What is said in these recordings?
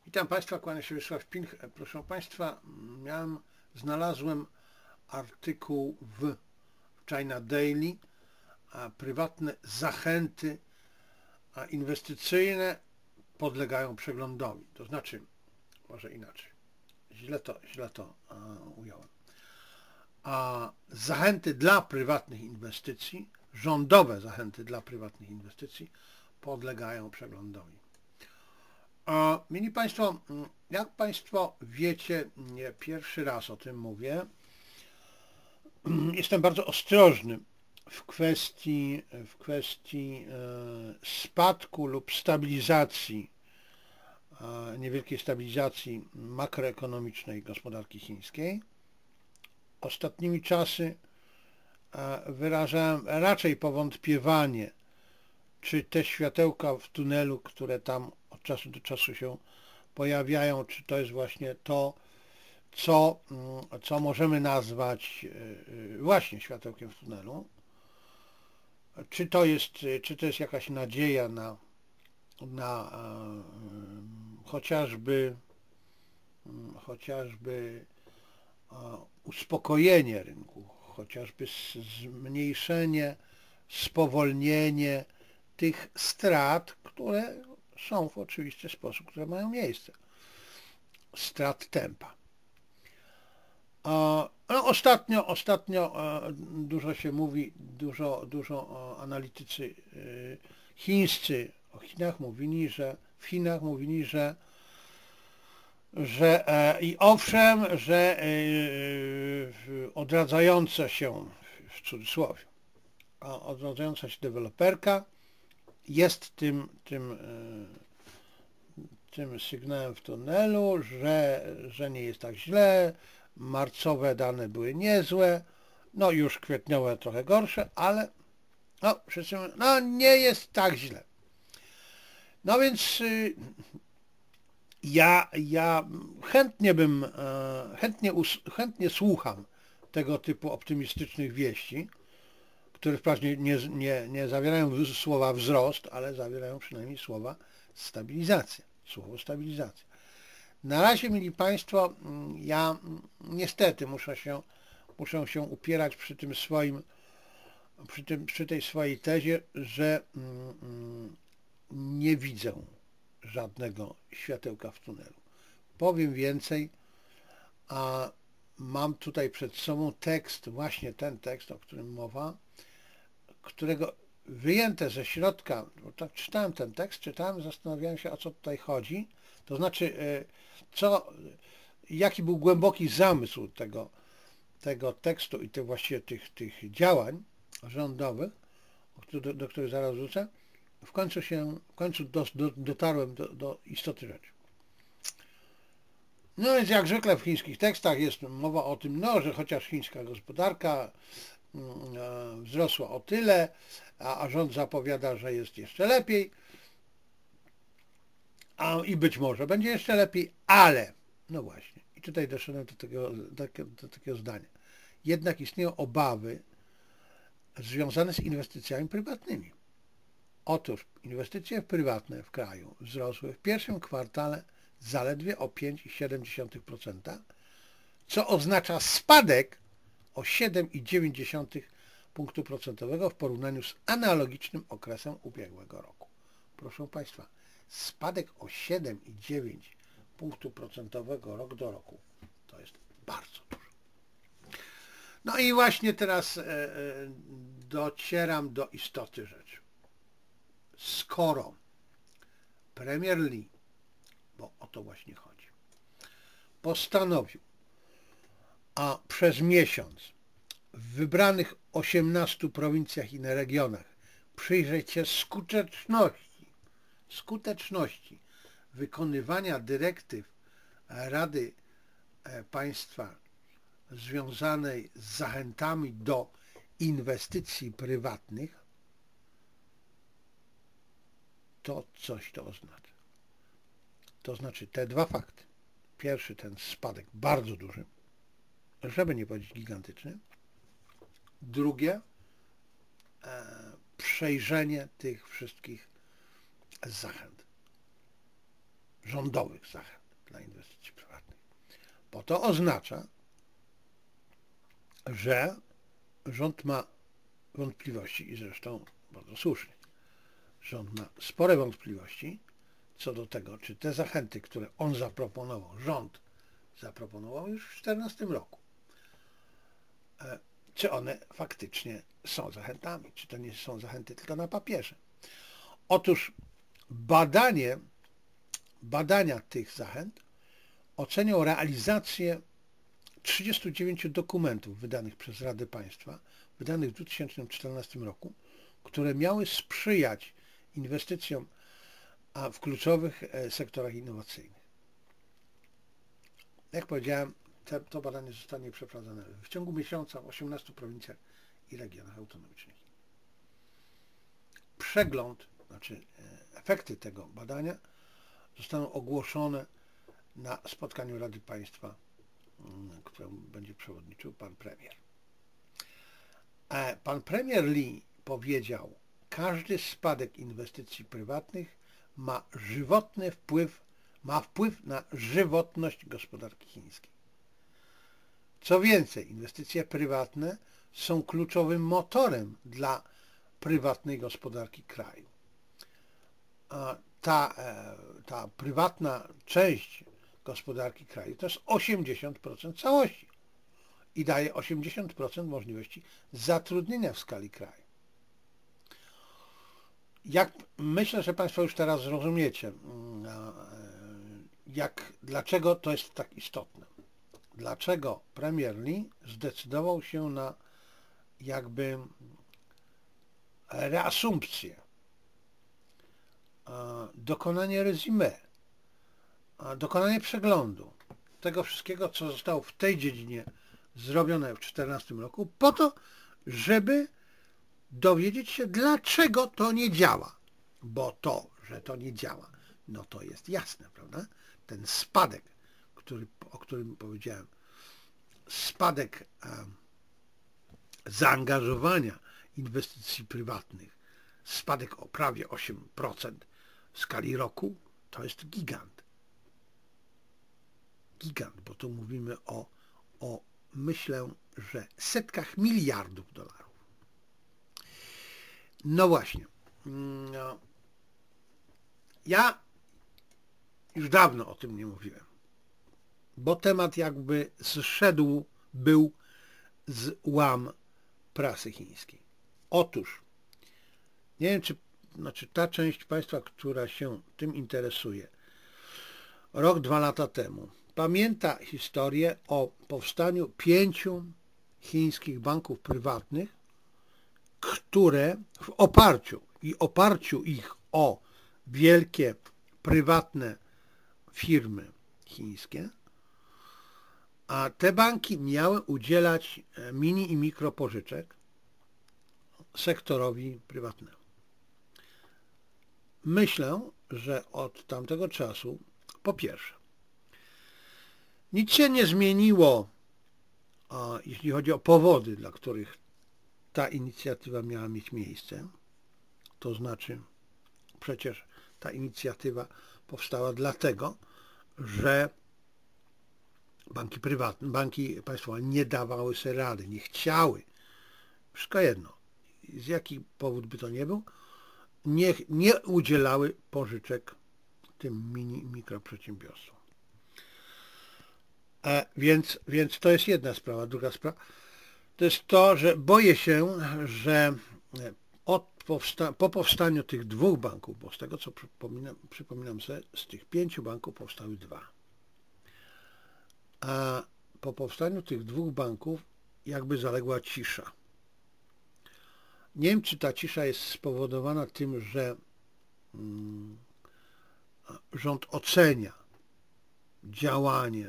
Witam Państwa, kłania się Wiesław Pilch. Proszę Państwa, znalazłem artykuł w China Daily, prywatne zachęty inwestycyjne podlegają przeglądowi. To znaczy, może inaczej, źle to ująłem. A zachęty dla prywatnych inwestycji, rządowe zachęty dla prywatnych inwestycji podlegają przeglądowi. Mili Państwo, jak Państwo wiecie, nie pierwszy raz o tym mówię, jestem bardzo ostrożny w kwestii spadku lub stabilizacji, niewielkiej stabilizacji makroekonomicznej gospodarki chińskiej. Ostatnimi czasy wyrażałem raczej powątpiewanie, czy te światełka w tunelu, które tam od czasu do czasu się pojawiają, czy to jest właśnie to, co możemy nazwać właśnie światełkiem w tunelu, czy to jest jakaś nadzieja na chociażby uspokojenie rynku, chociażby zmniejszenie, spowolnienie tych strat, które są w oczywisty sposób, które mają miejsce. Strat tempa. No, ostatnio dużo się mówi, dużo analitycy chińscy o Chinach mówili, że i owszem, że odradzająca się, w cudzysłowie, odradzająca się deweloperka jest tym sygnałem w tunelu, że nie jest tak źle, marcowe dane były niezłe, no już kwietniowe trochę gorsze, ale no, wszyscy mówią, no nie jest tak źle. No więc ja chętnie słucham tego typu optymistycznych wieści, które wprawdzie nie zawierają słowa wzrost, ale zawierają przynajmniej słowo stabilizacja. Na razie, mili Państwo, ja niestety muszę się upierać przy tej swojej tezie, że nie widzę żadnego światełka w tunelu. Powiem więcej, a mam tutaj przed sobą tekst, właśnie ten tekst, o którym mowa, którego wyjęte ze środka, bo tak czytałem ten tekst, zastanawiałem się, o co tutaj chodzi, to znaczy, jaki był głęboki zamysł tego tekstu i właściwie tych działań rządowych, do których zaraz wrócę. W końcu dotarłem do istoty rzeczy. No więc jak zwykle w chińskich tekstach jest mowa o tym, że chociaż chińska gospodarka wzrosła o tyle, a rząd zapowiada, że jest jeszcze lepiej, i być może będzie jeszcze lepiej, ale, no właśnie, i tutaj doszedłem do takiego zdania. Jednak istnieją obawy związane z inwestycjami prywatnymi. Otóż inwestycje prywatne w kraju wzrosły w pierwszym kwartale zaledwie o 5,7%, co oznacza spadek o 7,9 punktu procentowego w porównaniu z analogicznym okresem ubiegłego roku. Proszę Państwa, spadek o 7,9 punktu procentowego rok do roku to jest bardzo dużo. No i właśnie teraz docieram do istoty rzeczy. Skoro Premier Li, bo o to właśnie chodzi, postanowił, a przez miesiąc w wybranych 18 prowincjach i regionach przyjrzeć się skuteczności wykonywania dyrektyw Rady Państwa związanej z zachętami do inwestycji prywatnych, to coś to oznacza. To znaczy te dwa fakty. Pierwszy, ten spadek bardzo duży, żeby nie powiedzieć gigantyczny. Drugie, przejrzenie tych wszystkich zachęt. rządowych zachęt dla inwestycji prywatnych. Bo to oznacza, że rząd ma wątpliwości i zresztą bardzo słusznie. Rząd ma spore wątpliwości co do tego, czy te zachęty, które on zaproponował, rząd zaproponował już w 2014 roku, czy one faktycznie są zachętami, czy to nie są zachęty tylko na papierze. Otóż badania tych zachęt ocenią realizację 39 dokumentów wydanych przez Radę Państwa, wydanych w 2014 roku, które miały sprzyjać inwestycjom w kluczowych sektorach innowacyjnych. Jak powiedziałem, to badanie zostanie przeprowadzone w ciągu miesiąca w 18 prowincjach i regionach autonomicznych. Przegląd, znaczy efekty tego badania zostaną ogłoszone na spotkaniu Rady Państwa, któremu będzie przewodniczył pan premier. Pan premier Lee powiedział, każdy spadek inwestycji prywatnych ma wpływ na żywotność gospodarki chińskiej. Co więcej, inwestycje prywatne są kluczowym motorem dla prywatnej gospodarki kraju. Ta prywatna część gospodarki kraju to jest 80% całości i daje 80% możliwości zatrudnienia w skali kraju. Myślę, że Państwo już teraz zrozumiecie, dlaczego to jest tak istotne. Dlaczego premier Lee zdecydował się na reasumpcję, dokonanie resume, dokonanie przeglądu tego wszystkiego, co zostało w tej dziedzinie zrobione w 2014 roku, po to, żeby dowiedzieć się, dlaczego to nie działa. Bo to, że to nie działa, no to jest jasne, prawda? Ten spadek, o którym powiedziałem, spadek zaangażowania inwestycji prywatnych, spadek o prawie 8% w skali roku, to jest gigant. Gigant, bo tu mówimy myślę, że setkach miliardów dolarów. No właśnie. Ja już dawno o tym nie mówiłem, bo temat był z łam prasy chińskiej. Otóż, nie wiem, czy ta część Państwa, która się tym interesuje, rok, 2 lata temu, pamięta historię o powstaniu 5 chińskich banków prywatnych, które w oparciu ich o wielkie prywatne firmy chińskie, a te banki miały udzielać mini i mikropożyczek sektorowi prywatnemu. Myślę, że od tamtego czasu, po pierwsze, nic się nie zmieniło, jeśli chodzi o powody, dla których ta inicjatywa miała mieć miejsce. To znaczy, przecież ta inicjatywa powstała dlatego, że banki prywatne, banki państwowe nie dawały sobie rady, nie chciały. Wszystko jedno, z jaki powód by to nie był, nie udzielały pożyczek tym mikroprzedsiębiorstwom. Więc to jest jedna sprawa. Druga sprawa to jest to, że boję się, że po powstaniu tych 2 banków, bo z tego co przypominam sobie, z tych 5 banków powstały 2. A po powstaniu tych 2 banków zaległa cisza. Nie wiem, czy ta cisza jest spowodowana tym, że rząd ocenia działanie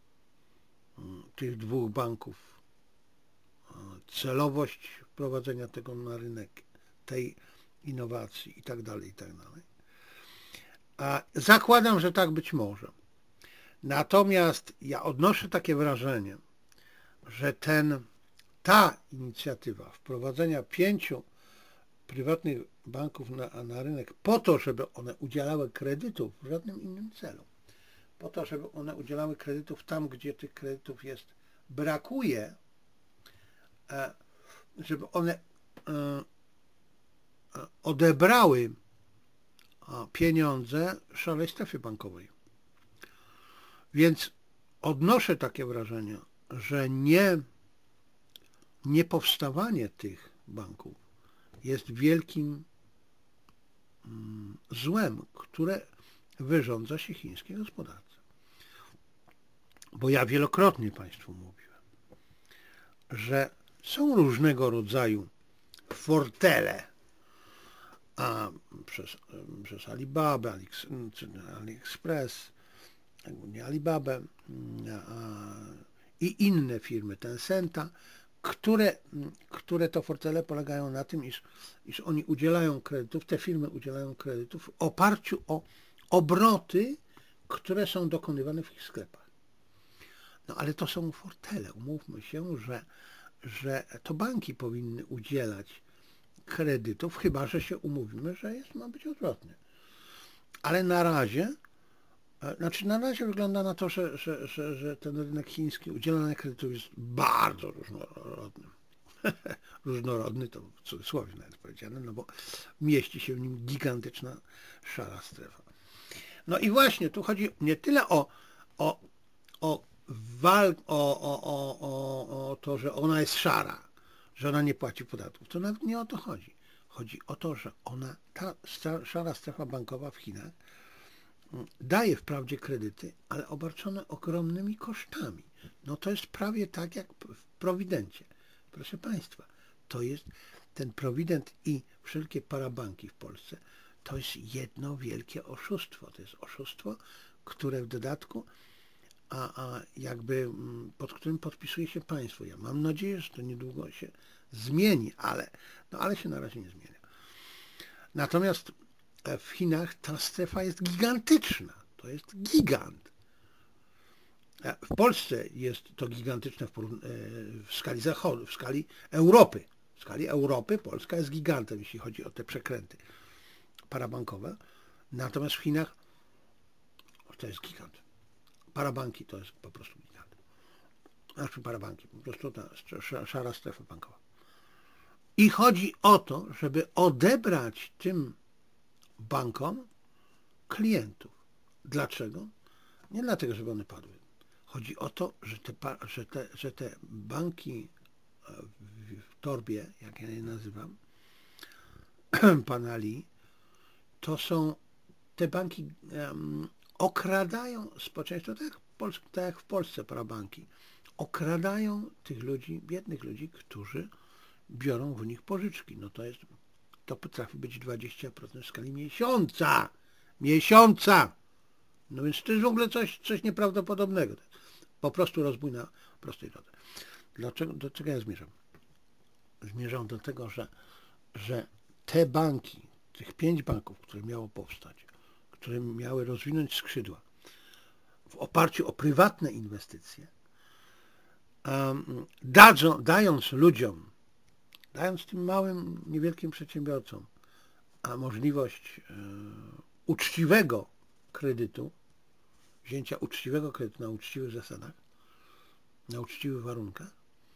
tych 2 banków, celowość wprowadzenia tego na rynek, tej innowacji itd. A zakładam, że tak być może. Natomiast ja odnoszę takie wrażenie, że ta inicjatywa wprowadzenia 5 prywatnych banków na rynek po to, żeby one udzielały kredytów w żadnym innym celu. Po to, żeby one udzielały kredytów tam, gdzie tych kredytów brakuje, żeby one odebrały pieniądze szarej strefie bankowej. Więc odnoszę takie wrażenie, że nie powstawanie tych banków jest wielkim złem, które wyrządza się chińskiej gospodarce. Bo ja wielokrotnie Państwu mówiłem, że są różnego rodzaju fortele przez Alibabę, czy AliExpress, nie Alibabę i inne firmy Tencenta, które to fortele polegają na tym, iż oni udzielają kredytów, te firmy udzielają kredytów w oparciu o obroty, które są dokonywane w ich sklepach. No ale to są fortele. Umówmy się, że to banki powinny udzielać kredytów, chyba że się umówimy, że ma być odwrotnie. Ale na razie wygląda na to, że ten rynek chiński udzielania kredytów jest bardzo różnorodny. Różnorodny to w cudzysłowie nawet powiedziane, no bo mieści się w nim gigantyczna szara strefa. No i właśnie tu chodzi nie tyle o to, że ona jest szara, że ona nie płaci podatków. To nawet nie o to chodzi. Chodzi o to, że ta szara strefa bankowa w Chinach daje wprawdzie kredyty, ale obarczone ogromnymi kosztami. No to jest prawie tak jak w Prowidencie. Proszę Państwa, to jest ten Prowident i wszelkie parabanki w Polsce, to jest jedno wielkie oszustwo. To jest oszustwo, które w dodatku pod którym podpisuje się państwo. Ja mam nadzieję, że to niedługo się zmieni, ale się na razie nie zmienia. Natomiast w Chinach ta strefa jest gigantyczna. To jest gigant. W Polsce jest to gigantyczne w skali zachodu, w skali Europy. W skali Europy Polska jest gigantem, jeśli chodzi o te przekręty parabankowe. Natomiast w Chinach to jest gigant. Parabanki to jest po prostu gigant. Znaczy parabanki, po prostu ta szara strefa bankowa. I chodzi o to, żeby odebrać tym bankom klientów. Dlaczego? Nie dlatego, żeby one padły. Chodzi o to, że te banki w torbie, jak ja je nazywam, pana Li, to są te banki okradają społeczeństwo, tak jak w Polsce parabanki, okradają tych ludzi, biednych ludzi, którzy biorą w nich pożyczki. No to potrafi być 20% w skali miesiąca. Miesiąca! No więc to jest w ogóle coś nieprawdopodobnego. Po prostu rozbój na prostej drodze. Do czego ja zmierzam? Zmierzam do tego, że te banki, tych 5 banków, które miało powstać, które miały rozwinąć skrzydła w oparciu o prywatne inwestycje, dając ludziom, dając tym małym, niewielkim przedsiębiorcom możliwość uczciwego kredytu, wzięcia uczciwego kredytu na uczciwych zasadach, na uczciwych warunkach,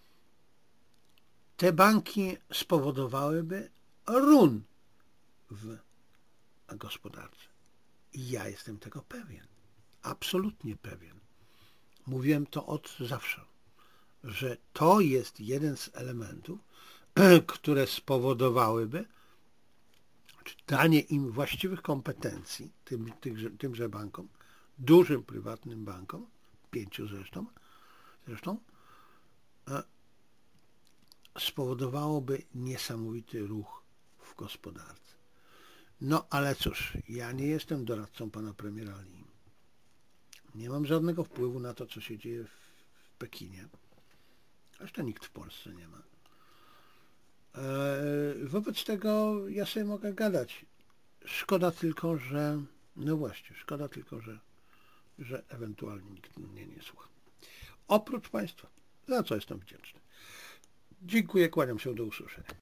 te banki spowodowałyby run w gospodarce. I ja jestem tego pewien. Absolutnie pewien. Mówiłem to od zawsze, że to jest jeden z elementów, które spowodowałyby danie im właściwych kompetencji, tymże bankom, dużym prywatnym bankom, 5 zresztą, spowodowałoby niesamowity ruch w gospodarce. No ale cóż, ja nie jestem doradcą pana premiera Li. Nie mam żadnego wpływu na to, co się dzieje w Pekinie. Zresztą nikt w Polsce nie ma. Wobec tego ja sobie mogę gadać. Szkoda tylko, że ewentualnie nikt mnie nie słucha. Oprócz państwa, za co jestem wdzięczny. Dziękuję, kłaniam się, do usłyszenia.